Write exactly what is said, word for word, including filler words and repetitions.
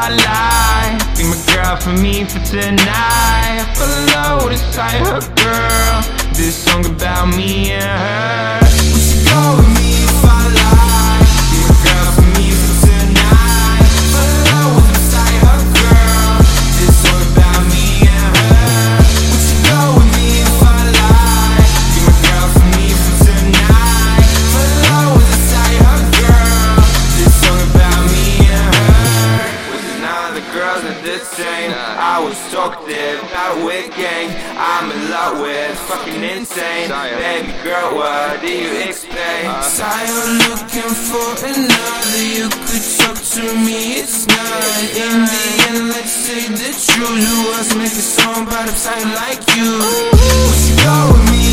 I lie. Be my girl for me for tonight. I fell in love with a side her girl. This song about me and her. Would you go with me if I lie? Be my girl for me for tonight. I fell in love with a side her girl. This song about me and her. Would you go with me if I lie? Be my girl for me for tonight. I fell in love with a side her girl. This song about me and her. With none of the girls that did sing, I was talked it, not a wig gang. I'm in love with fucking insane. Baby girl, what do you expect? Say you're looking for another, you could talk to me, it's not. In the end, let's say the truth. Who else make a song about a side like you? Would you go with me